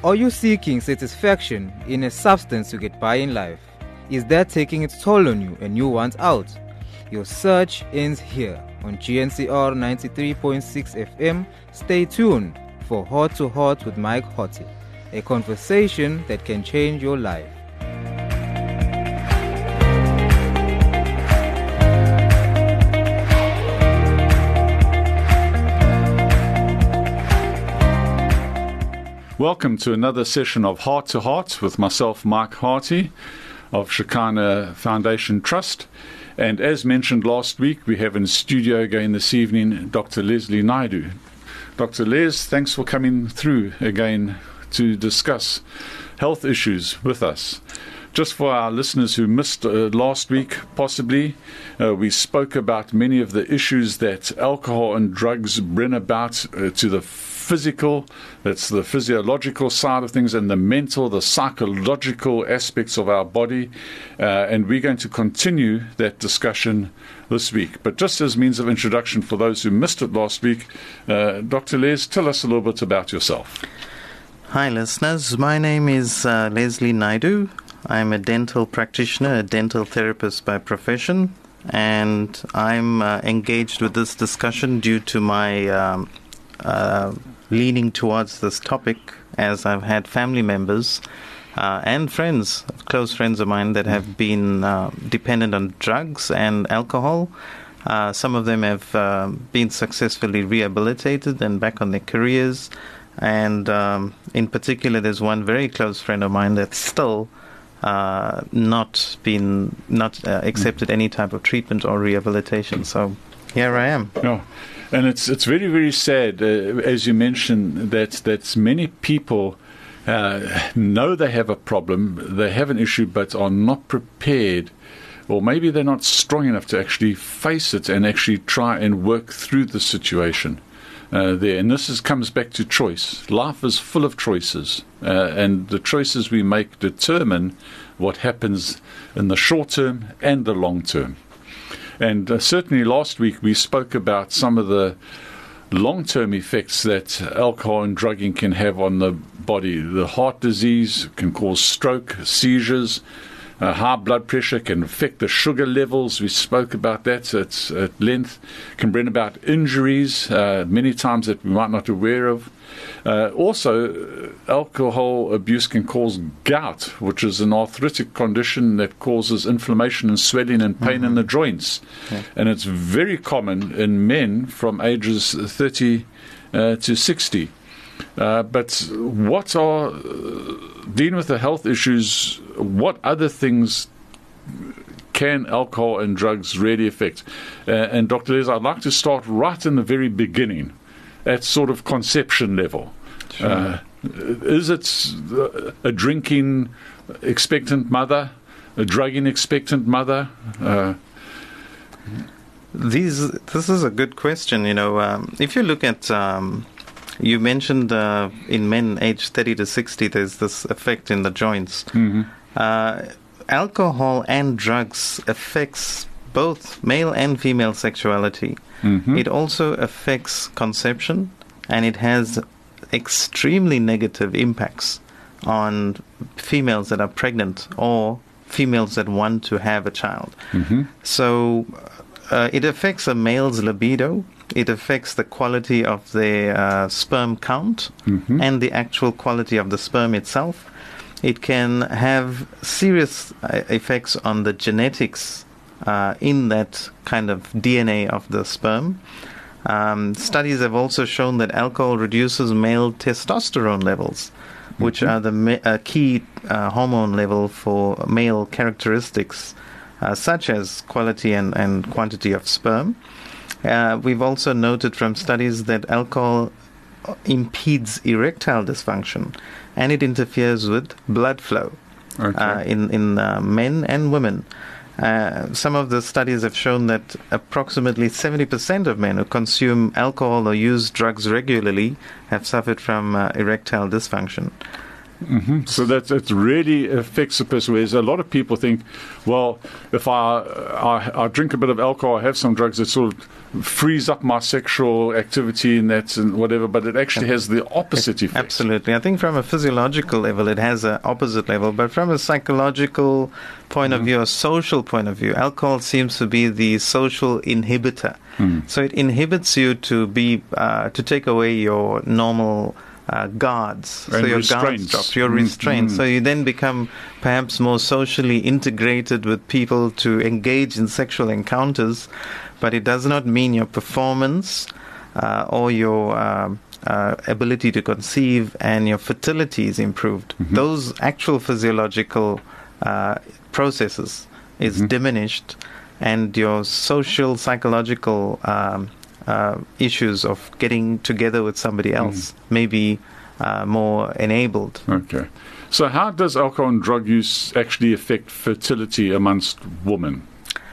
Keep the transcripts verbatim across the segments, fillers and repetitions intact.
Are you seeking satisfaction in a substance to get by in life? Is that taking its toll on you and you want out? Your search ends here on G N C R ninety-three point six F M. Stay tuned for Heart to Heart with Mike Hotty, a conversation that can change your life. Welcome to another session of Heart to Heart with myself, Mike Harty of Shekinah Foundation Trust. And as mentioned last week, we have in studio again this evening Doctor Leslie Naidoo. Doctor Les, thanks for coming through again to discuss health issues with us. Just for our listeners who missed uh, last week, possibly, uh, we spoke about many of the issues that alcohol and drugs bring about uh, to the physical, that's the physiological side of things, and the mental, the psychological aspects of our body. Uh, and we're going to continue that discussion this week. But just as means of introduction for those who missed it last week, uh, Doctor Les, tell us a little bit about yourself. Hi, listeners. My name is uh, Leslie Naidoo. I'm a dental practitioner, a dental therapist by profession, and I'm uh, engaged with this discussion due to my um, uh, leaning towards this topic, as I've had family members uh, and friends, close friends of mine, that have been uh, dependent on drugs and alcohol. Uh, some of them have uh, been successfully rehabilitated and back on their careers, and um, in particular, there's one very close friend of mine that's still Uh, not been not uh, accepted any type of treatment or rehabilitation. So here I am. Yeah. And it's it's very, very sad, uh, as you mentioned, that that many people uh, know they have a problem, they have an issue, but are not prepared, or maybe they're not strong enough to actually face it and actually try and work through the situation. Uh, there, and this is, comes back to choice. Life is full of choices, uh, and the choices we make determine what happens in the short term and the long term. And uh, certainly last week we spoke about some of the long-term effects that alcohol and drugging can have on the body. The heart disease can cause stroke, seizures. Uh, high blood pressure can affect the sugar levels. We spoke about that at, at length. Can bring about injuries, uh, many times that we might not be aware of. Uh, also, alcohol abuse can cause gout, which is an arthritic condition that causes inflammation and swelling and pain mm-hmm. in the joints. Okay. And it's very common in men from ages thirty uh, to sixty. Uh, but what are, uh, dealing with the health issues, what other things can alcohol and drugs really affect? Uh, and Doctor Les, I'd like to start right in the very beginning, at sort of conception level. Sure. Uh, is it a drinking expectant mother, a drugging expectant mother? Uh, These, this is a good question. You know, um, if you look at... Um, You mentioned uh, in men aged thirty to sixty, there's this effect in the joints. Mm-hmm. Uh, alcohol and drugs affects both male and female sexuality. Mm-hmm. It also affects conception, and it has extremely negative impacts on females that are pregnant or females that want to have a child. Mm-hmm. So uh, it affects a male's libido. It affects the quality of the uh, sperm count mm-hmm. and the actual quality of the sperm itself. It can have serious uh, effects on the genetics uh, in that kind of D N A of the sperm. Um, studies have also shown that alcohol reduces male testosterone levels, mm-hmm. which are the ma- uh, key uh, hormone level for male characteristics, uh, such as quality and, and quantity of sperm. Uh, we've also noted from studies that alcohol impedes erectile dysfunction, and it interferes with blood flow okay. uh, in, in uh, men and women. Uh, some of the studies have shown that approximately seventy percent of men who consume alcohol or use drugs regularly have suffered from uh, erectile dysfunction. Mm-hmm. So that it really affects the person. Whereas a lot of people think, well, if I, I I drink a bit of alcohol, I have some drugs, it sort of frees up my sexual activity and that's and whatever. But it actually has the opposite effect. Absolutely. I think from a physiological level, it has an opposite level. But from a psychological point Mm-hmm. of view, a social point of view, alcohol seems to be the social inhibitor. Mm. So it inhibits you to be uh, to take away your normal uh, guards. And so your restraints. guards drop, your Mm, restraints. mm. So you then become perhaps more socially integrated with people to engage in sexual encounters, but it does not mean your performance uh, or your um, uh, ability to conceive and your fertility is improved. Mm-hmm. Those actual physiological uh, processes is Mm-hmm. diminished, and your social, psychological um, uh, issues of getting together with somebody else may be uh, more enabled. Okay. So how does alcohol and drug use actually affect fertility amongst women?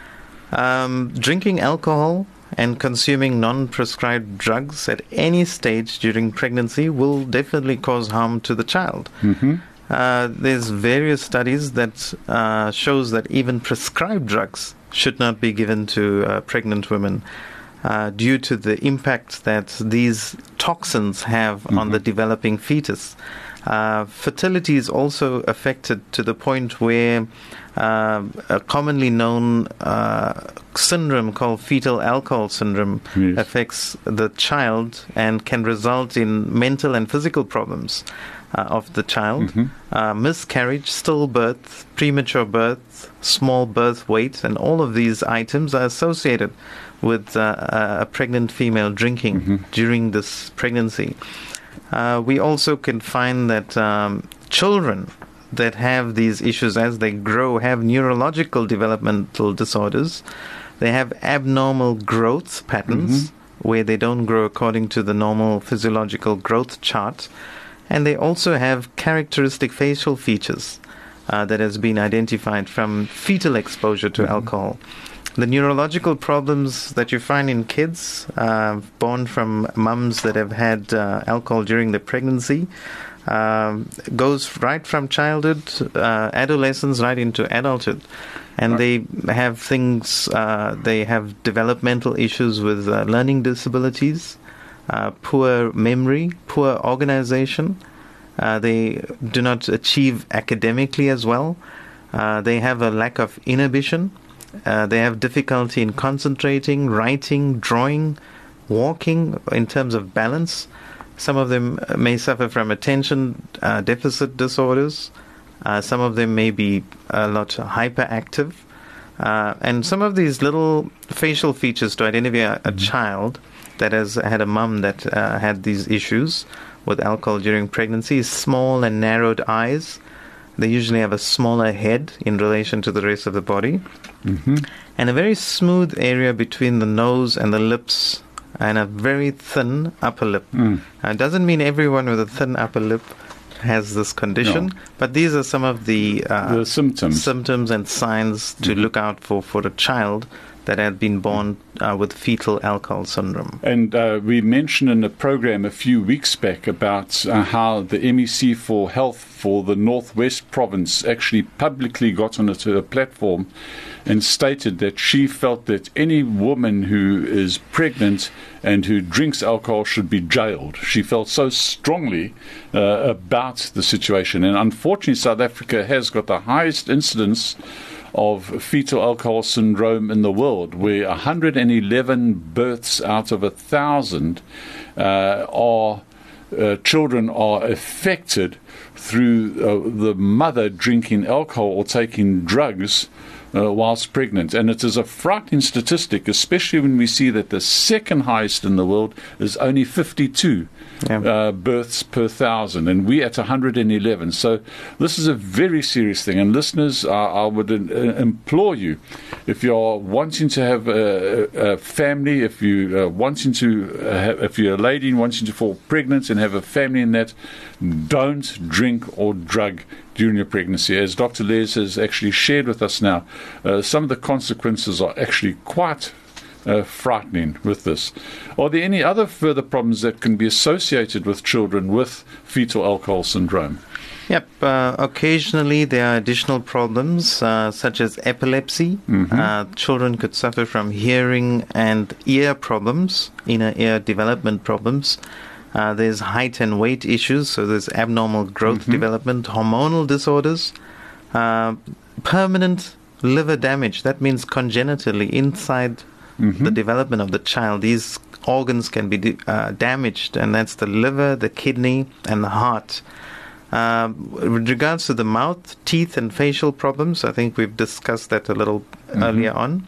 Um, drinking alcohol and consuming non-prescribed drugs at any stage during pregnancy will definitely cause harm to the child. Mm-hmm. Uh, there's various studies that uh, shows that even prescribed drugs should not be given to uh, pregnant women uh, due to the impact that these toxins have Mm-hmm. on the developing fetus. Uh, fertility is also affected to the point where uh, a commonly known uh, syndrome called fetal alcohol syndrome Yes. affects the child and can result in mental and physical problems uh, of the child. Mhm. Uh, miscarriage, stillbirth, premature birth, small birth weight, and all of these items are associated with uh, a pregnant female drinking Mhm. during this pregnancy. Uh, we also can find that um, children that have these issues as they grow have neurological developmental disorders. They have abnormal growth patterns where they don't grow according to the normal physiological growth chart. And they also have characteristic facial features uh, that has been identified from fetal exposure to alcohol. The neurological problems that you find in kids uh, born from mums that have had uh, alcohol during the pregnancy um, goes right from childhood, uh, adolescence, right into adulthood. And they have things, uh, they have developmental issues with uh, learning disabilities, uh, poor memory, poor organization. Uh, they do not achieve academically as well. Uh, they have a lack of inhibition. Uh, they have difficulty in concentrating, writing, drawing, walking in terms of balance. Some of them may suffer from attention uh, deficit disorders. Uh, some of them may be a lot hyperactive. Uh, and some of these little facial features to identify a, a child that has had a mum that uh, had these issues with alcohol during pregnancy is small and narrowed eyes. They usually have a smaller head in relation to the rest of the body. Mm-hmm. And a very smooth area between the nose and the lips, and a very thin upper lip. Mm. Uh, it doesn't mean everyone with a thin upper lip has this condition, No. but these are some of the, uh, The symptoms. symptoms and signs to Mhm. look out for for a child that had been born uh, with fetal alcohol syndrome. And uh, we mentioned in a program a few weeks back about uh, how the M E C for Health for the Northwest Province actually publicly got onto a platform and stated that she felt that any woman who is pregnant and who drinks alcohol should be jailed. She felt so strongly uh, about the situation. And unfortunately, South Africa has got the highest incidence of fetal alcohol syndrome in the world, where one hundred eleven births out of a thousand uh, are uh, children are affected through uh, the mother drinking alcohol or taking drugs uh, whilst pregnant. And it is a frightening statistic, especially when we see that the second highest in the world is only fifty-two Yeah. uh, births per thousand, and we're at one hundred eleven. So this is a very serious thing. And listeners, uh, I would uh, implore you, if you're wanting to have a, a family, if you uh, wanting to, uh, have, if you're a lady wanting to fall pregnant and have a family in that, don't drink or drug during your pregnancy. As Doctor Les has actually shared with us now, uh, some of the consequences are actually quite Uh, frightening with this. Are there any other further problems that can be associated with children with fetal alcohol syndrome? Yep. Uh, occasionally, there are additional problems uh, such as epilepsy. Mm-hmm. Uh, children could suffer from hearing and ear problems, inner ear development problems. Uh, there's height and weight issues, so there's abnormal growth Mm-hmm. development, hormonal disorders, uh, permanent liver damage. That means congenitally inside Mm-hmm. the development of the child, these organs can be de- uh, damaged, and that's the liver, the kidney, and the heart. Uh, with regards to the mouth, teeth, and facial problems, I think we've discussed that a little Mm-hmm. earlier on.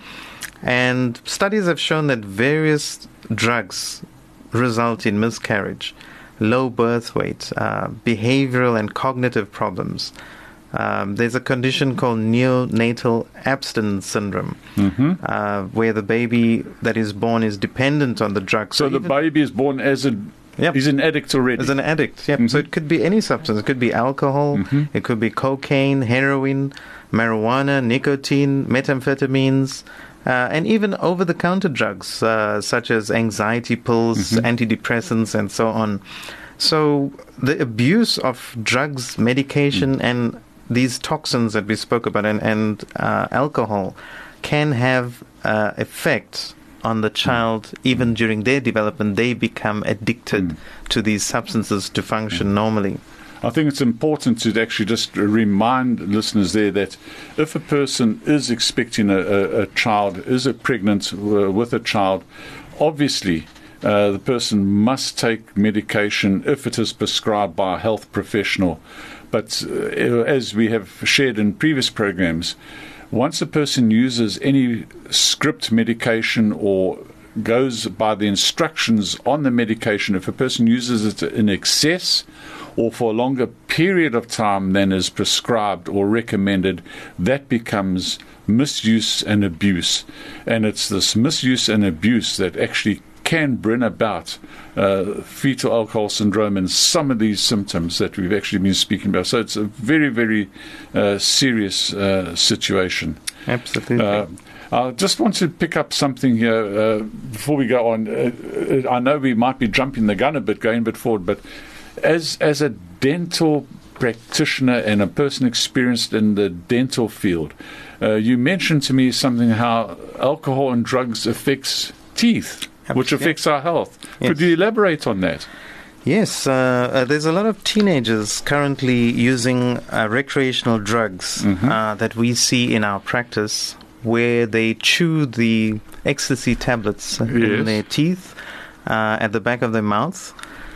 And studies have shown that various drugs result in miscarriage, low birth weight, uh, behavioral and cognitive problems. Um, there's a condition called neonatal abstinence syndrome, Mm-hmm. uh, where the baby that is born is dependent on the drug. So the even- baby is born as a Yep. he's an addict already. as an addict, yep. Mhm. So it could be any substance. It could be alcohol, Mhm. it could be cocaine, heroin, marijuana, nicotine, methamphetamines, uh, and even over-the-counter drugs uh, such as anxiety pills, Mhm. antidepressants, and so on. So the abuse of drugs, medication, Mm. and these toxins that we spoke about, and, and uh, alcohol, can have uh, effect on the child. Even during their development, they become addicted Mm. to these substances to function normally. I think it's important to actually just remind listeners there that if a person is expecting a, a, a child, is a pregnant uh, with a child, obviously uh, the person must take medication if it is prescribed by a health professional. But uh, as we have shared in previous programs, once a person uses any script medication or goes by the instructions on the medication, if a person uses it in excess or for a longer period of time than is prescribed or recommended, that becomes misuse and abuse. And it's this misuse and abuse that actually can bring about uh, fetal alcohol syndrome and some of these symptoms that we've actually been speaking about. So it's a very, very uh, serious uh, situation. Absolutely. Uh, I just want to pick up something here uh, before we go on. Uh, I know we might be jumping the gun a bit, going a bit forward, but as as a dental practitioner and a person experienced in the dental field, uh, you mentioned to me something how alcohol and drugs affects teeth, which affects our health. Yes. Could you elaborate on that? Yes, uh, uh, there's a lot of teenagers currently using uh, recreational drugs Mhm. uh, that we see in our practice, where they chew the ecstasy tablets Yes. in their teeth, uh, at the back of their mouth.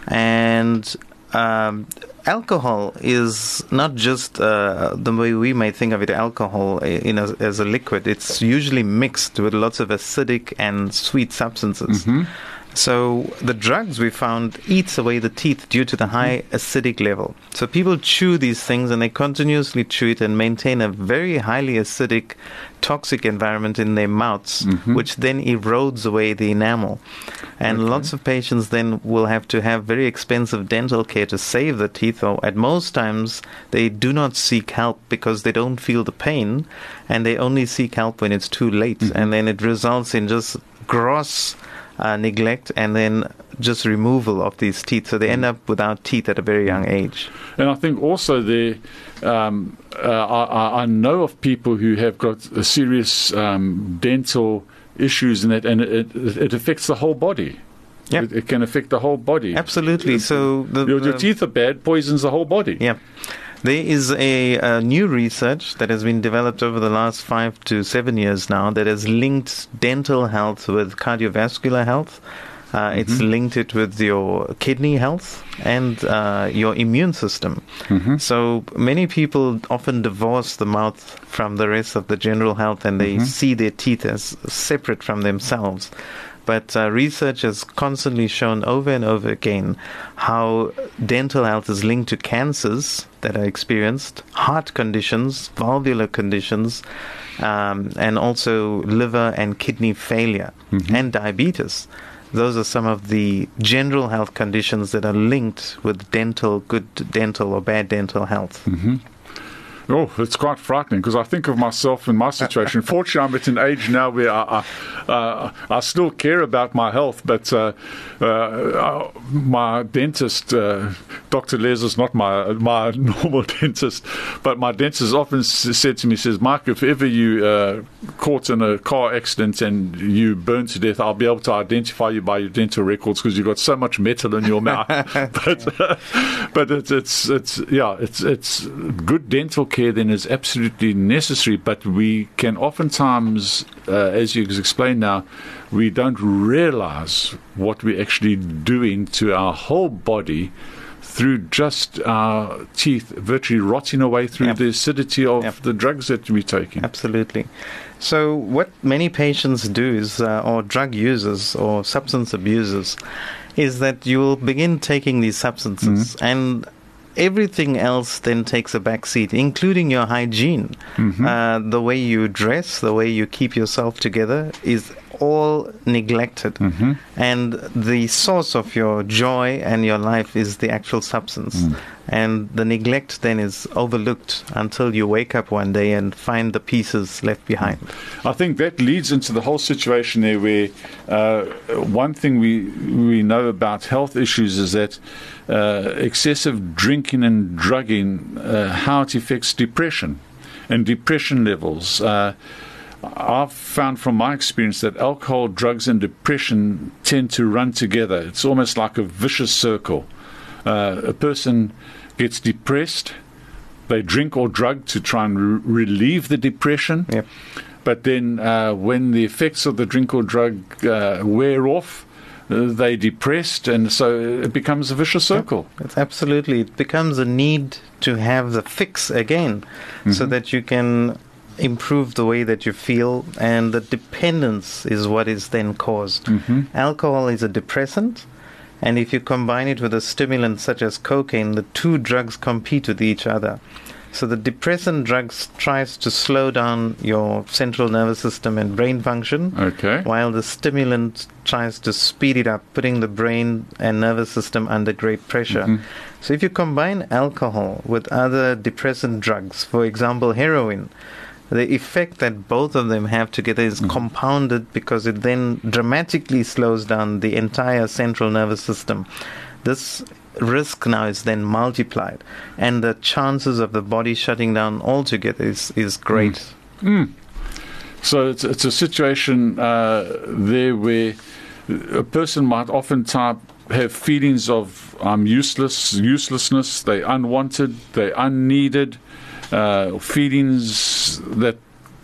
And um, alcohol is not just uh, the way we may think of it, alcohol uh, in a, as a liquid. It's usually mixed with lots of acidic and sweet substances. Mhm. So the drugs we found eats away the teeth due to the high acidic level. So people chew these things and they continuously chew it and maintain a very highly acidic, toxic environment in their mouths, Mhm. which then erodes away the enamel. And Okay. lots of patients then will have to have very expensive dental care to save the teeth, or at most times they do not seek help because they don't feel the pain, and they only seek help when it's too late. Mhm. And then it results in just gross Uh, neglect and then just removal of these teeth. So they end up without teeth at a very young age. And I think also there, um, uh, I, I know of people who have got a serious um, dental issues in it, and it, it, it affects the whole body. Yep. It, it can affect the whole body. Absolutely. So the, Your, your the- teeth are bad, poisons the whole body. Yeah. There is a, a new research that has been developed over the last five to seven years now that has linked dental health with cardiovascular health. Uh, It's linked it with your kidney health and uh, your immune system. Mhm. So many people often divorce the mouth from the rest of the general health, and they Mhm. see their teeth as separate from themselves. But uh, research has constantly shown over and over again how dental health is linked to cancers that are experienced, heart conditions, valvular conditions, um, and also liver and kidney failure Mhm. and diabetes. Those are some of the general health conditions that are linked with dental, good dental or bad dental health. Mhm. Oh, it's quite frightening because I think of myself in my situation. Fortunately, I'm at an age now where I, I, uh, I still care about my health, but uh, uh, my dentist, uh, Doctor Les, is not my my normal dentist, but my dentist often s- said to me, says, Mark, if ever you uh, caught in a car accident and you burned to death, I'll be able to identify you by your dental records because you've got so much metal in your mouth. but uh, but it's, it's it's yeah, it's it's good dental care then is absolutely necessary, but we can oftentimes, uh, as you explained now, we don't realize what we're actually doing to our whole body through just our teeth virtually rotting away through Yep. the acidity of Yep. the drugs that we're taking. Absolutely. So what many patients do is, uh, or drug users or substance abusers, is that you'll begin taking these substances Mm-hmm. and everything else then takes a back seat, including your hygiene. Mm-hmm. Uh, the way you dress, the way you keep yourself together is all neglected. Mm-hmm. And the source of your joy and your life is the actual substance. Mm. And the neglect then is overlooked until you wake up one day and find the pieces left behind. I think that leads into the whole situation there where uh, one thing we we know about health issues is that uh, excessive drinking and drugging, uh, how it affects depression and depression levels. Uh, I've found from my experience that alcohol, drugs and depression tend to run together. It's almost like a vicious circle. Uh, a person gets depressed, they drink or drug to try and re- relieve the depression. Yep. But then uh, when the effects of the drink or drug uh, wear off, uh, they're depressed, and so it becomes a vicious circle. It's absolutely. It becomes a need to have the fix again, Mm-hmm. so that you can improve the way that you feel, and the dependence is what is then caused. Mm-hmm. Alcohol is a depressant, and if you combine it with a stimulant such as cocaine, the two drugs compete with each other. So the depressant drugs tries to slow down your central nervous system and brain function, Okay. while the stimulant tries to speed it up, putting the brain and nervous system under great pressure. Mhm. So if you combine alcohol with other depressant drugs, for example heroin, the effect that both of them have together is Mhm. compounded because it then dramatically slows down the entire central nervous system. This risk now is then multiplied, and the chances of the body shutting down altogether is, is great. Mm. So it's, it's a situation uh, there where a person might oftentimes have feelings of um, useless, uselessness, they're unwanted, they're unneeded, uh, feelings that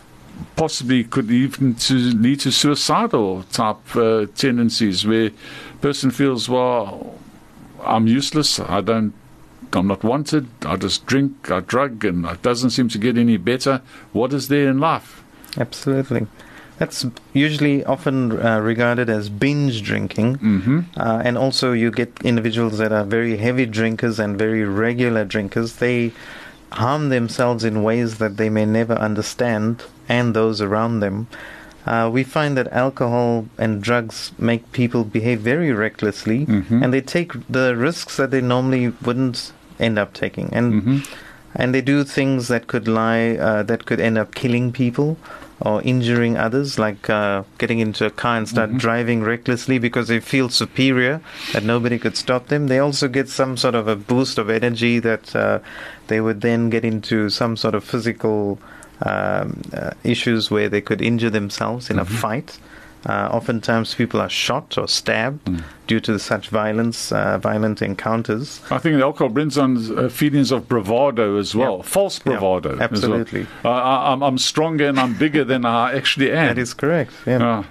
possibly could even to lead to suicidal type uh, tendencies where a person feels, well, I'm useless, I don't, I'm not wanted, I just drink, I drug, and it doesn't seem to get any better. What is there in life? Absolutely. That's usually often uh, regarded as binge drinking. Mm-hmm. Uh, and also you get individuals that are very heavy drinkers and very regular drinkers. They harm themselves in ways that they may never understand, and those around them. Uh, we find that alcohol and drugs make people behave very recklessly, Mhm. and they take the risks that they normally wouldn't end up taking. And Mm-hmm. and they do things that could lie, uh, that could end up killing people or injuring others, like uh, getting into a car and start Mhm. driving recklessly because they feel superior, that nobody could stop them. They also get some sort of a boost of energy that uh, they would then get into some sort of physical um, uh, issues where they could injure themselves in Mhm. a fight. Uh, oftentimes people are shot or stabbed Mm. due to such violence, uh, violent encounters. I think the alcohol brings on uh, feelings of bravado as well, Yep. false Yep, bravado. as well. absolutely. Uh, I, I'm, I'm stronger and I'm bigger than I actually am. That is correct. Yeah. Ah,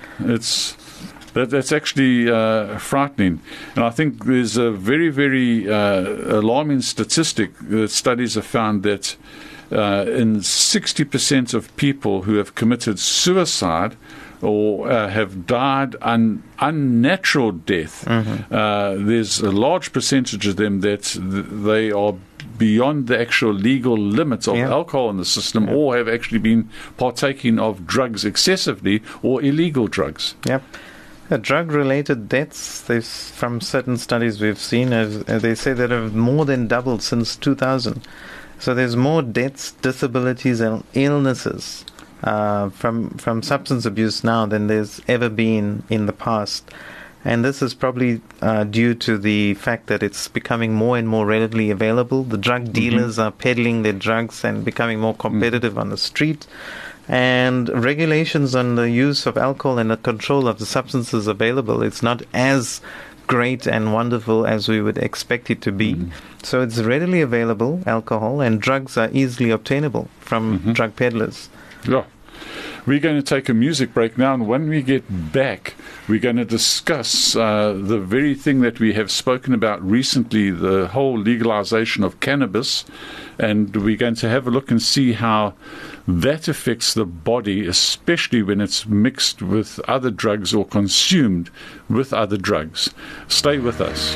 it's that, that's actually uh, frightening, and I think there's a very, very uh, alarming statistic that studies have found that uh, in sixty percent of people who have committed suicide or uh, have died an unnatural death, Mm-hmm. uh, there's a large percentage of them that th- they are beyond the actual legal limits of Yeah. alcohol in the system, Yeah. or have actually been partaking of drugs excessively or illegal drugs. Yep. Uh, drug-related deaths, there's, from certain studies we've seen, as, uh, they say that have more than doubled since two thousand. So there's more deaths, disabilities, and illnesses uh, from from substance abuse now than there's ever been in the past. And this is probably uh, due to the fact that it's becoming more and more readily available. The drug dealers mm-hmm. are peddling their drugs and becoming more competitive mm-hmm. on the street. And regulations on the use of alcohol and the control of the substances available, it's not as great and wonderful as we would expect it to be. Mm-hmm. So it's readily available, alcohol, and drugs are easily obtainable from mm-hmm. drug peddlers. Yeah. We're going to take a music break now, and when we get back, we're going to discuss uh, the very thing that we have spoken about recently, the whole legalization of cannabis, and we're going to have a look and see how that affects the body, especially when it's mixed with other drugs or consumed with other drugs. Stay with us.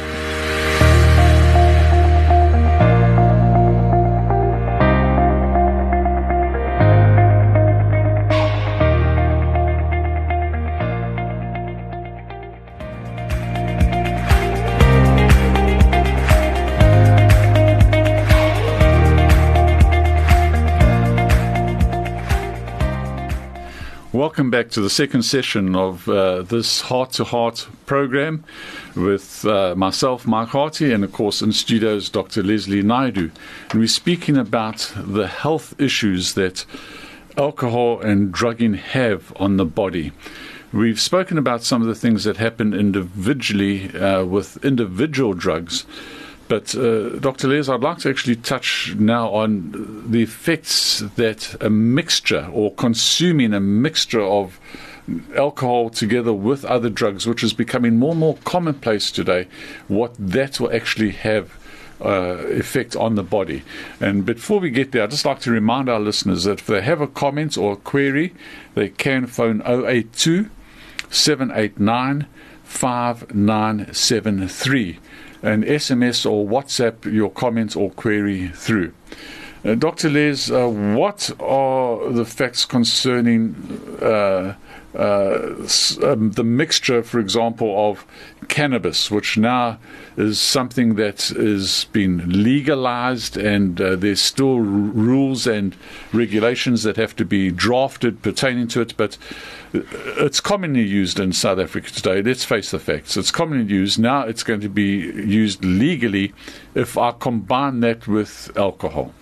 Welcome back to the second session of uh, this Heart to Heart program with uh, myself, Mark Harty, and of course in studios, Doctor Leslie Naidu. And we're speaking about the health issues that alcohol and drugging have on the body. We've spoken about some of the things that happen individually uh, with individual drugs. But, uh, Doctor Les, I'd like to actually touch now on the effects that a mixture or consuming a mixture of alcohol together with other drugs, which is becoming more and more commonplace today, what that will actually have uh, effect on the body. And before we get there, I'd just like to remind our listeners that if they have a comment or a query, they can phone oh eight two, seven eight nine, five nine seven three. And S M S or WhatsApp your comments or query through. Uh, Doctor Les, uh, what are the facts concerning uh, uh, um, the mixture, for example, of cannabis, which now is something that has been legalized, and uh, there's still r- rules and regulations that have to be drafted pertaining to it, but it's commonly used in South Africa today. Let's face the facts. It's commonly used. Now it's going to be used legally if I combine that with alcohol.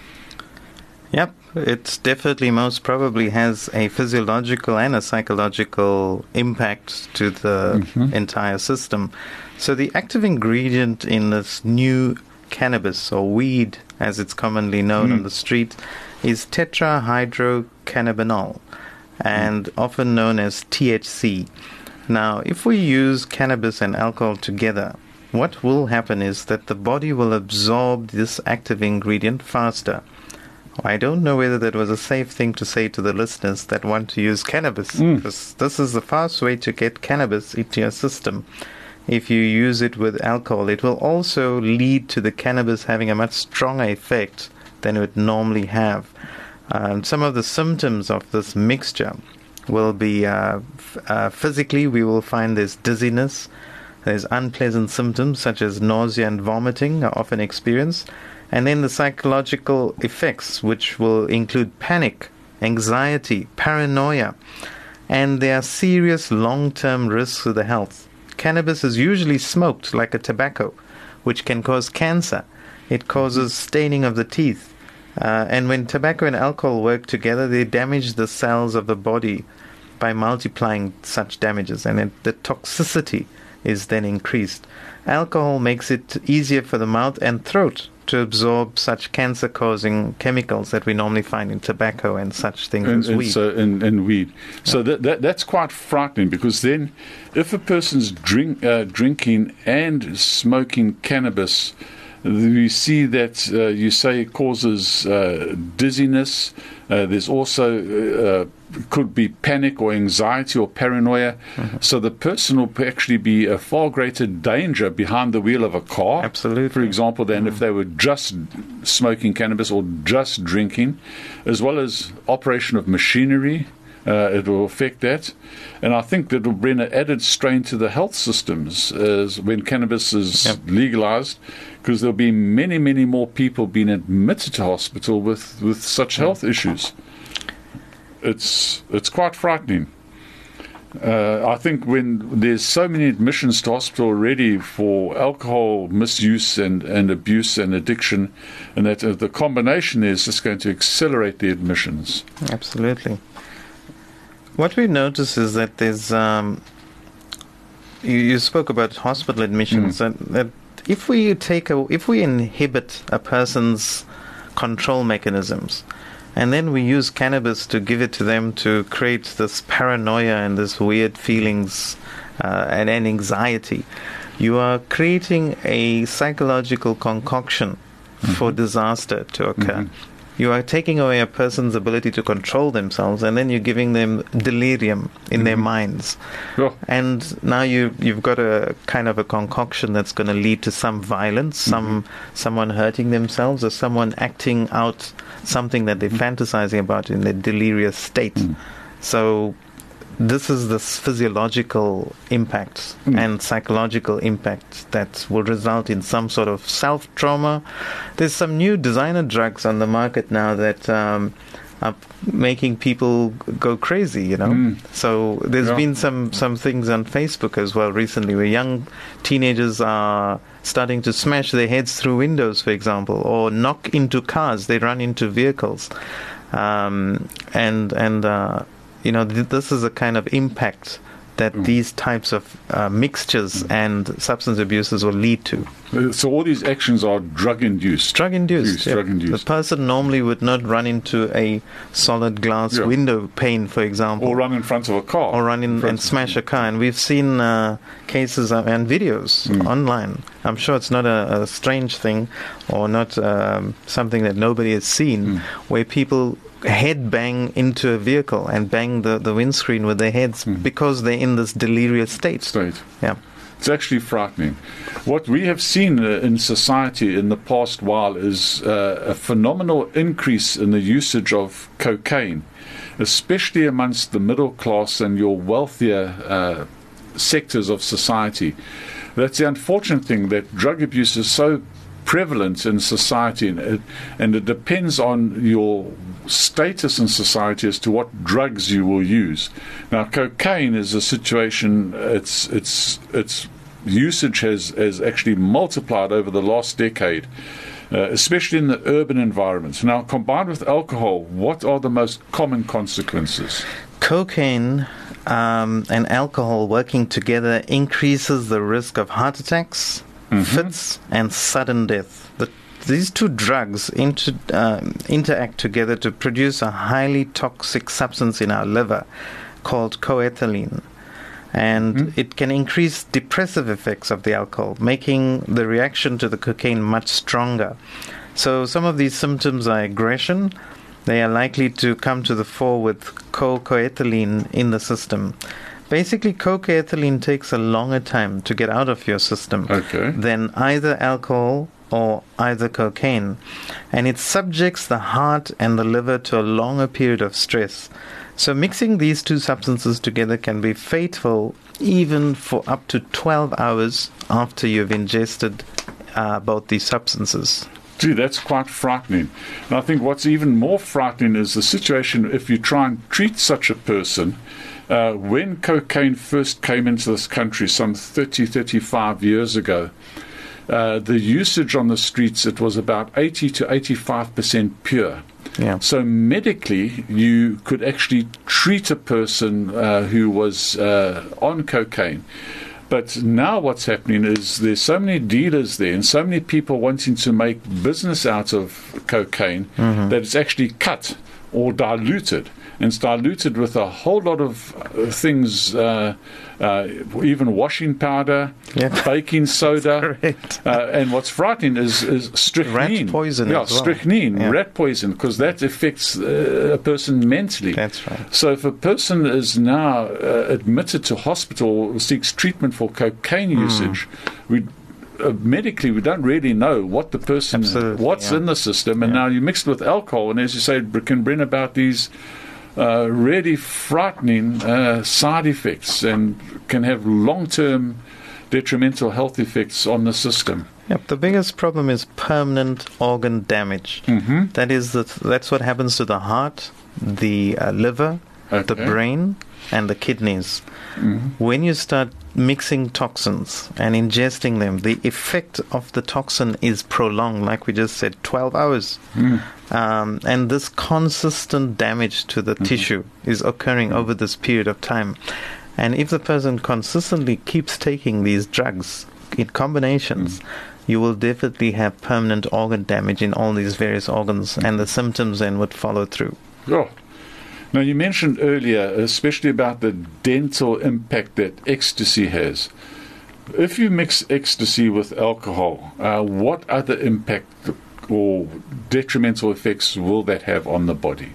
Yep, it definitely most probably has a physiological and a psychological impact to the mm-hmm. entire system. So the active ingredient in this new cannabis, or weed as it's commonly known mm. on the street, is tetrahydrocannabinol, and mm. often known as T H C. Now, if we use cannabis and alcohol together, what will happen is that the body will absorb this active ingredient faster. I don't know whether that was a safe thing to say to the listeners that want to use cannabis, mm. because this is the fast way to get cannabis into your system. If you use it with alcohol, it will also lead to the cannabis having a much stronger effect than it would normally have. Um, some of the symptoms of this mixture will be uh, f- uh, physically, we will find there's dizziness, there's unpleasant symptoms such as nausea and vomiting are often experienced. And then the psychological effects, which will include panic, anxiety, paranoia, and there are serious long-term risks to the health. Cannabis is usually smoked like a tobacco, which can cause cancer. It causes staining of the teeth. Uh, and when tobacco and alcohol work together, they damage the cells of the body by multiplying such damages, and it, the toxicity is then increased. Alcohol makes it easier for the mouth and throat to absorb such cancer-causing chemicals that we normally find in tobacco and such things and, as and weed. So, and, and weed. Yeah. So that, that that's quite frightening, because then if a person's drink, uh, drinking and smoking cannabis, we see that uh, you say it causes uh, dizziness. Uh, there's also uh, could be panic or anxiety or paranoia. Mm-hmm. So the person will actually be a far greater danger behind the wheel of a car, absolutely, for example, than mm-hmm. if they were just smoking cannabis or just drinking, as well as operation of machinery Uh, it will affect that. And I think that will bring an added strain to the health systems as when cannabis is Yep. legalized, because there'll be many, many more people being admitted to hospital with, with such health issues. It's it's quite frightening. Uh, I think when there's so many admissions to hospital already for alcohol misuse and, and abuse and addiction, and that uh, the combination is just going to accelerate the admissions. Absolutely. What we notice is that there's, um, you, you spoke about hospital admissions, Mm. that, that if we take a, if we inhibit a person's control mechanisms, and then we use cannabis to give it to them to create this paranoia and this weird feelings uh, and, and anxiety, you are creating a psychological concoction Mm-hmm. for disaster to occur. Mhm. You are taking away a person's ability to control themselves, and then you're giving them delirium in their Mhm. minds. Yeah. And now you you've got a kind of a concoction that's going to lead to some violence, some someone hurting themselves, or someone acting out something that they're fantasizing about in their delirious state. Mm. So this is this physiological impact Mm. and psychological impact that will result in some sort of self-trauma. There's some new designer drugs on the market now that um, are making people go crazy, you know. Mm. So there's Yeah. been some, some things on Facebook as well recently where young teenagers are starting to smash their heads through windows, for example, or knock into cars. They run into vehicles. Um, and, and uh, you know, th- this is a kind of impact that Mm. these types of uh, mixtures and substance abuses will lead to. Uh, So all these actions are drug-induced. Drug induced. Use, drug-induced. The person normally would not run into a solid glass Yeah. window pane, for example, Or run in front of a car. or run in front and of- smash a car. And we've seen uh, cases of, and videos Mm. online. I'm sure it's not a, a strange thing or not um, something that nobody has seen, Mm. where people head bang into a vehicle and bang the, the windscreen with their heads Mm. because they're in this delirious state. State. Yeah. It's actually frightening. What we have seen uh, in society in the past while is uh, a phenomenal increase in the usage of cocaine, especially amongst the middle class and your wealthier uh, sectors of society. That's the unfortunate thing, that drug abuse is so prevalent in society, and it, and it depends on your status in society as to what drugs you will use. Now, cocaine is a situation, it's it's its usage has, has actually multiplied over the last decade, uh, especially in the urban environments. Now, combined with alcohol, what are the most common consequences? Cocaine um, and alcohol working together increases the risk of heart attacks, Mhm. fits, and sudden death. The, these two drugs inter, um, interact together to produce a highly toxic substance in our liver called coethylene. And Mhm. it can increase depressive effects of the alcohol, making the reaction to the cocaine much stronger. So some of these symptoms are aggression. They are likely to come to the fore with co-coethylene in the system. Basically, co-coethylene takes a longer time to get out of your system Okay. than either alcohol or either cocaine. And it subjects the heart and the liver to a longer period of stress. So mixing these two substances together can be fatal even for up to twelve hours after you've ingested uh, both these substances. Gee, that's quite frightening. And I think what's even more frightening is the situation if you try and treat such a person. Uh, when cocaine first came into this country some thirty, thirty-five years ago, uh, the usage on the streets, it was about eighty to eighty-five percent pure. Yeah. So medically, you could actually treat a person uh, who was uh, on cocaine. But now what's happening is there's so many dealers there and so many people wanting to make business out of cocaine Mhm. that it's actually cut or diluted. And it's diluted with a whole lot of uh, things, uh, uh, even washing powder, Yeah. baking soda. Correct. Uh, and what's frightening is, is strychnine. Rat poison Yeah, as well. strychnine, Yeah. rat poison, because that affects uh, a person mentally. That's right. So if a person is now uh, admitted to hospital or seeks treatment for cocaine Hmm. usage, we uh, medically we don't really know what the person, Absolutely, what's yeah. in the system, and Yeah. now you mix it with alcohol, and as you say, it can bring about these uh, really frightening uh, side effects and can have long-term detrimental health effects on the system. Yep, the biggest problem is permanent organ damage. Mm-hmm. That is, the, that's what happens to the heart, the uh, liver, Okay. the brain, and the kidneys. Mm-hmm. When you start mixing toxins and ingesting them, the effect of the toxin is prolonged, like we just said, twelve hours. Mm. Um, and this consistent damage to the mm-hmm. tissue is occurring mm-hmm. over this period of time. And if the person consistently keeps taking these drugs in combinations, mm-hmm. you will definitely have permanent organ damage in all these various organs, mm-hmm. and the symptoms then would follow through. Oh. Now, you mentioned earlier, especially about the dental impact that ecstasy has. If you mix ecstasy with alcohol, uh, what other impact or detrimental effects will that have on the body?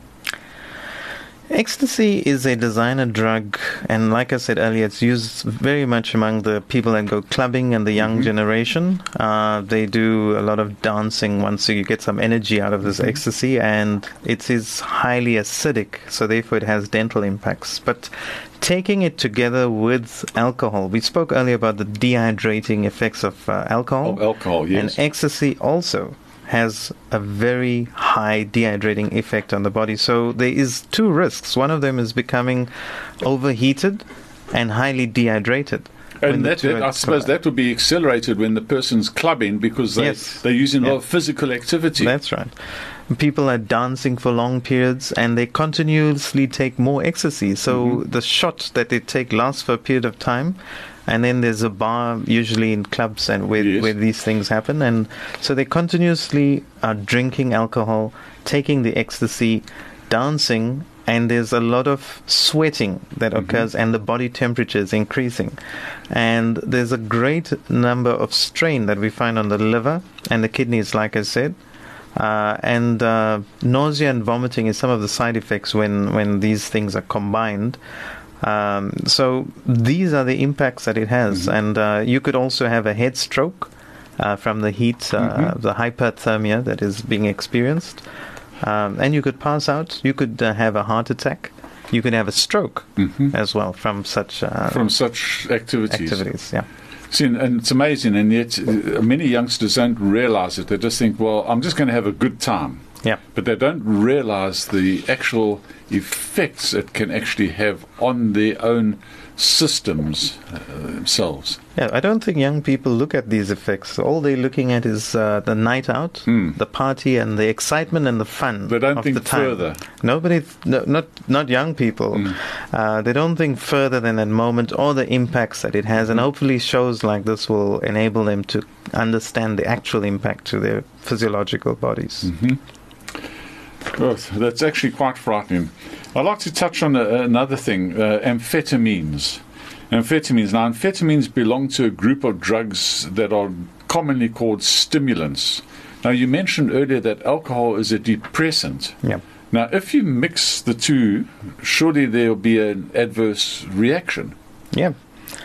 Ecstasy is a designer drug, and like I said earlier, it's used very much among the people that go clubbing and the young mm-hmm. generation. Uh, they do a lot of dancing once you get some energy out of this mm-hmm. ecstasy, and it is highly acidic, so therefore it has dental impacts. But taking it together with alcohol, we spoke earlier about the dehydrating effects of uh, alcohol. Of alcohol, yes. And ecstasy also has a very high dehydrating effect on the body. So there is two risks. One of them is becoming overheated and highly dehydrated. And that, that I suppose that would be accelerated when the person's clubbing, because they, yes. they're using a yeah. lot of physical activity. That's right. People are dancing for long periods and they continuously take more ecstasy. So mm-hmm. the shot that they take lasts for a period of time. And then there's a bar, usually in clubs, and where, yes. where these things happen. And so they continuously are drinking alcohol, taking the ecstasy, dancing, and there's a lot of sweating that mm-hmm. occurs, and the body temperature is increasing. And there's a great number of strain that we find on the liver and the kidneys, like I said. Uh, and uh, nausea and vomiting is some of the side effects when, when these things are combined. Um, so these are the impacts that it has. Mm-hmm. And uh, you could also have a head stroke uh, from the heat, uh, mm-hmm. the hyperthermia that is being experienced. Um, and you could pass out. You could uh, have a heart attack. You could have a stroke mm-hmm. as well from such uh, from such activities. Activities, yeah. See, and it's amazing, and yet uh, many youngsters don't realize it. They just think, well, I'm just going to have a good time. Yeah. But they don't realize the actual effects it can actually have on their own systems uh, themselves. Yeah, I don't think young people look at these effects. All they're looking at is uh, the night out, mm. the party, and the excitement and the fun. They don't of think the time. further. Nobody, no, not not young people. Mm. Uh, they don't think further than that moment or the impacts that it has. And hopefully, shows like this will enable them to understand the actual impact to their physiological bodies. Mm-hmm. Oh, that's actually quite frightening. I'd like to touch on a, another thing, uh, amphetamines. Amphetamines. Now, amphetamines belong to a group of drugs that are commonly called stimulants. Now, you mentioned earlier that alcohol is a depressant. Yeah. Now, if you mix the two, surely there will be an adverse reaction. Yeah.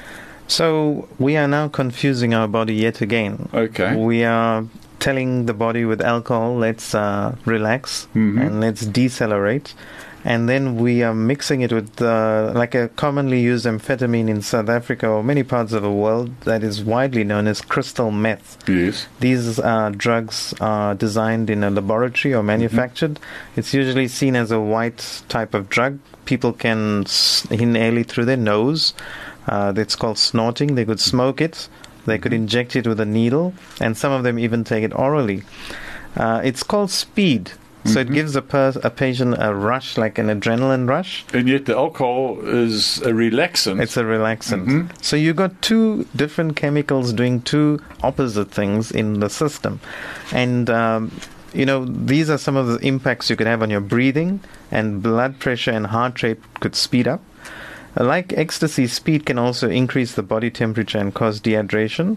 So we are now confusing our body yet again. Okay. We are telling the body with alcohol, let's uh, relax mm-hmm. and let's decelerate. And then we are mixing it with, uh, like a commonly used amphetamine in South Africa or many parts of the world that is widely known as crystal meth. Yes. These uh, drugs are designed in a laboratory or manufactured. Mm-hmm. It's usually seen as a white type of drug. People can s- inhale it through their nose. Uh, that's called snorting. They could smoke it. They could inject it with a needle, and some of them even take it orally. Uh, it's called speed. So mm-hmm. it gives a, pers- a patient a rush, like an adrenaline rush. And yet the alcohol is a relaxant. It's a relaxant. Mm-hmm. So you got two different chemicals doing two opposite things in the system. And, um, you know, these are some of the impacts you could have on your breathing, and blood pressure and heart rate could speed up. Like ecstasy, speed can also increase the body temperature and cause dehydration.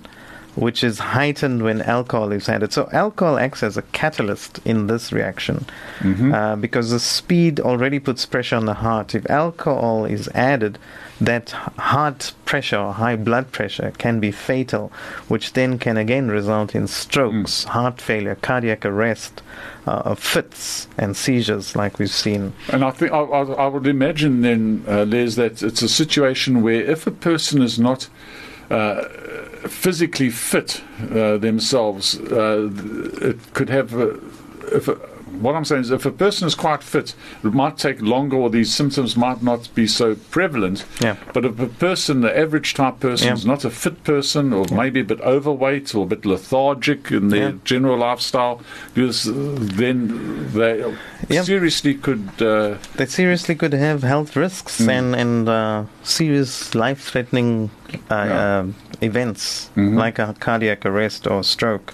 which is heightened when alcohol is added. So alcohol acts as a catalyst in this reaction Mm-hmm. uh, because the speed already puts pressure on the heart. If alcohol is added, that h- heart pressure or high blood pressure can be fatal, which then can again result in strokes, heart failure, cardiac arrest, uh, fits and seizures like we've seen. And I think I, I, I would imagine then, uh, Les, that it's a situation where if a person is not uh, physically fit uh, themselves, uh, it could have. Uh, if a, what I'm saying is, if a person is quite fit, it might take longer, or these symptoms might not be so prevalent. Yeah. But if a person, the average type person, Yeah. is not a fit person, or maybe a bit overweight, or a bit lethargic in their Yeah. general lifestyle, because uh, then they Yeah. seriously could. Uh, They seriously could have health risks Mm. and, and uh, serious life-threatening uh, Yeah. uh, events Mhm. like a cardiac arrest or stroke.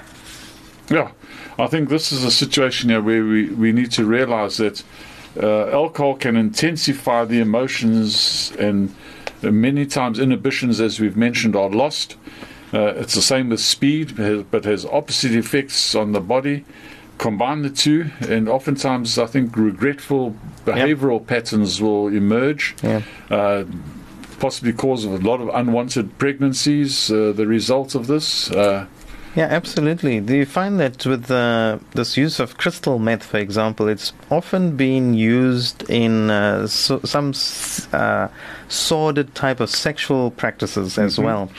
Yeah, I think this is a situation here where we, we need to realize that uh, alcohol can intensify the emotions, and uh, many times inhibitions, as we've mentioned, are lost. Uh, it's the same with speed, has- but has opposite effects on the body. Combine the two, and oftentimes I think regretful behavioral patterns will emerge. Yeah. Uh, possibly cause of a lot of unwanted pregnancies, uh, the result of this. Uh, Yeah, absolutely. Do you find that with uh, this use of crystal meth, for example, it's often been used in uh, so, some s- uh, sordid type of sexual practices as Mhm. well.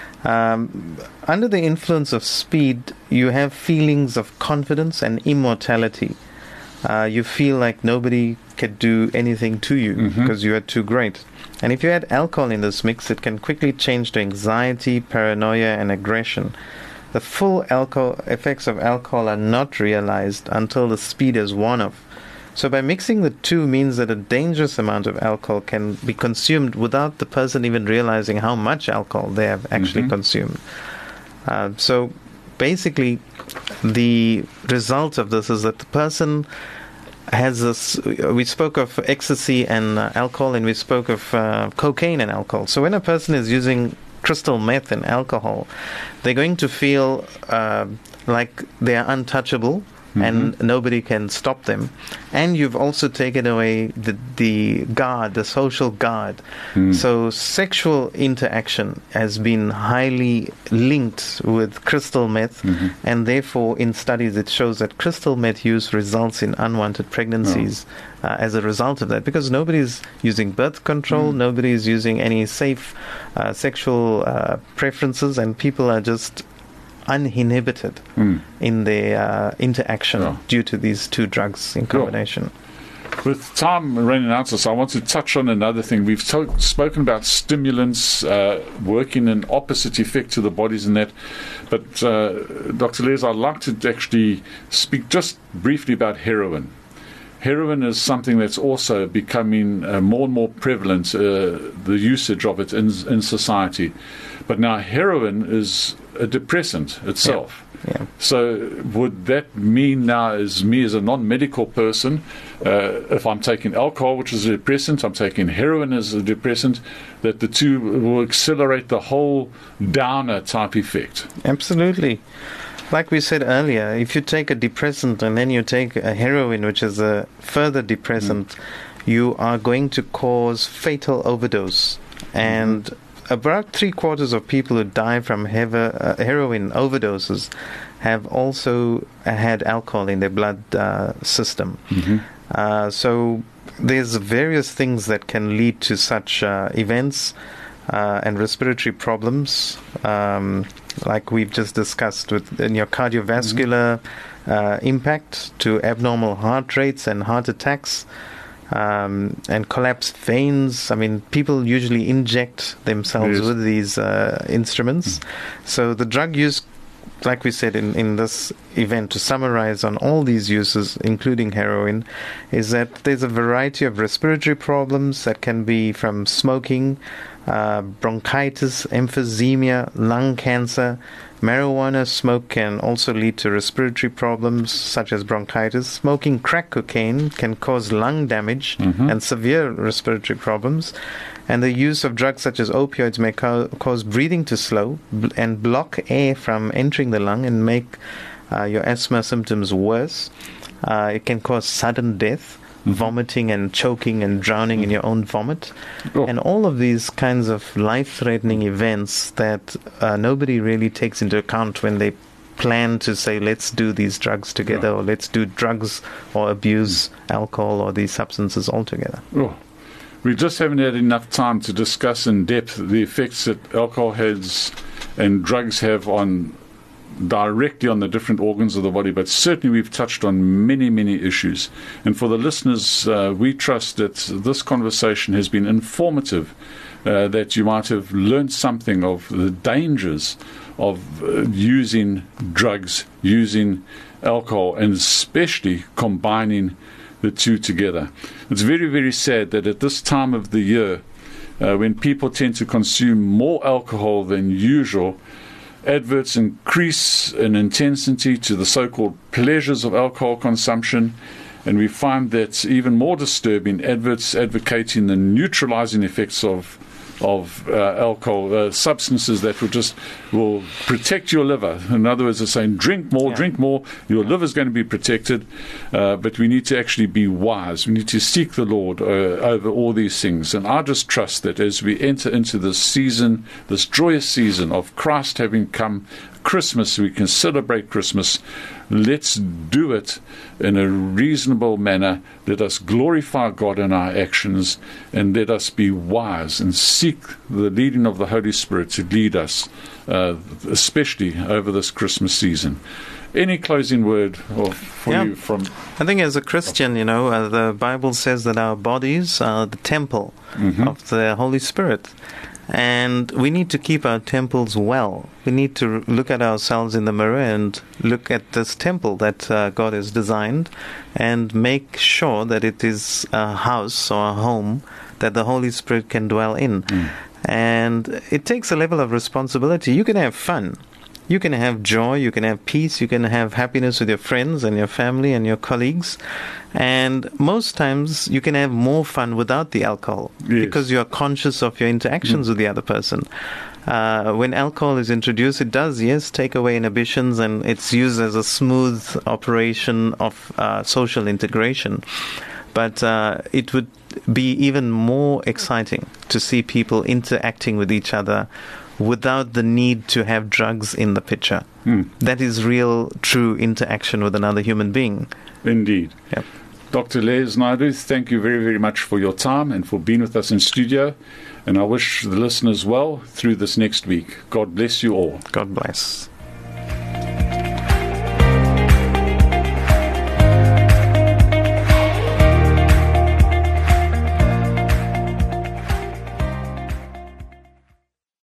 Um, under the influence of speed, you have feelings of confidence and immortality. Uh, you feel like nobody can do anything to you Mhm. because you are too great. And if you add alcohol in this mix, it can quickly change to anxiety, paranoia, and aggression. The full alcohol effects of alcohol are not realized until the speed is worn off. So by mixing the two means that a dangerous amount of alcohol can be consumed without the person even realizing how much alcohol they have actually Mhm. consumed. Uh, so basically, the result of this is that the person has this. We spoke of ecstasy and uh, alcohol, and we spoke of uh, cocaine and alcohol. So when a person is using crystal meth and alcohol, they're going to feel uh, like they are untouchable and nobody can stop them. And you've also taken away the, the guard, the social guard. Mm. So sexual interaction has been highly linked with crystal meth, Mhm. and therefore in studies it shows that crystal meth use results in unwanted pregnancies uh, as a result of that, because nobody's using birth control, Mm. nobody's using any safe uh, sexual uh, preferences, and people are just uninhibited Mm. in their uh, interaction Yeah. due to these two drugs in combination. With time running out, so I want to touch on another thing. We've to- spoken about stimulants uh, working an opposite effect to the bodies and that. But, uh, Doctor Les, I'd like to actually speak just briefly about heroin. Heroin is something that's also becoming uh, more and more prevalent, uh, the usage of it in, in society. But now heroin is a depressant itself. Yeah. So would that mean now, as me as a non-medical person, uh, if I'm taking alcohol, which is a depressant, I'm taking heroin as a depressant, that the two will accelerate the whole downer type effect? Absolutely. Like we said earlier, if you take a depressant and then you take a heroin, which is a further depressant, mm. you are going to cause fatal overdose. And mm. about three quarters of people who die from heavy, uh, heroin overdoses have also had alcohol in their blood uh, system. Mm-hmm. Uh, so there's various things that can lead to such uh, events uh, and respiratory problems, um, like we've just discussed, with in your cardiovascular mm-hmm. uh, impact to abnormal heart rates and heart attacks. Um, and collapsed veins. I mean, people usually inject themselves yes. with these uh, instruments. Mm. So the drug use, like we said in, in this event, to summarize on all these uses, including heroin, is that there's a variety of respiratory problems that can be from smoking, uh, bronchitis, emphysema, lung cancer. Marijuana smoke can also lead to respiratory problems such as bronchitis. Smoking crack cocaine can cause lung damage mm-hmm. and severe respiratory problems. And the use of drugs such as opioids may ca- cause breathing to slow bl- and block air from entering the lung and make uh, your asthma symptoms worse. Uh, it can cause sudden death, mm-hmm. vomiting and choking and drowning mm-hmm. in your own vomit. Oh. And all of these kinds of life-threatening events that uh, nobody really takes into account when they plan to say, let's do these drugs together, right. or let's do drugs or abuse mm. alcohol or these substances altogether. Oh. We just haven't had enough time to discuss in depth the effects that alcohol has and drugs have on directly on the different organs of the body, but certainly we've touched on many, many issues. And for the listeners, uh, we trust that this conversation has been informative, uh, that you might have learned something of the dangers of uh, using drugs, using alcohol, and especially combining the two together. It's very, very sad that at this time of the year, uh, when people tend to consume more alcohol than usual, adverts increase in intensity to the so-called pleasures of alcohol consumption, and we find that even more disturbing, adverts advocating the neutralizing effects of of uh, alcohol, uh, substances that will just will protect your liver. In other words, they're saying drink more, yeah. drink more, your liver is going to be protected, uh, but we need to actually be wise. We need to seek the Lord uh, over all these things. And I just trust that as we enter into this season, this joyous season of Christ having come, Christmas, we can celebrate Christmas. Let's do it in a reasonable manner. Let us glorify God in our actions, and let us be wise and seek the leading of the Holy Spirit to lead us, uh, especially over this Christmas season. Any closing word or for yeah. you from? I think as a Christian, you know, uh, the Bible says that our bodies are the temple mm-hmm. of the Holy Spirit. And we need to keep our temples well. We need to look at ourselves in the mirror and look at this temple that uh, God has designed and make sure that it is a house or a home that the Holy Spirit can dwell in. Mm. And it takes a level of responsibility. You can have fun. You can have joy, you can have peace, you can have happiness with your friends and your family and your colleagues. And most times you can have more fun without the alcohol yes. because you are conscious of your interactions mm. with the other person. Uh, when alcohol is introduced, it does, yes, take away inhibitions, and it's used as a smooth operation of uh, social integration. But uh, it would be even more exciting to see people interacting with each other without the need to have drugs in the picture. Mm. That is real, true interaction with another human being. Indeed. Yep. Doctor Les Naidoo, thank you very, very much for your time and for being with us in studio. And I wish the listeners well through this next week. God bless you all. God bless.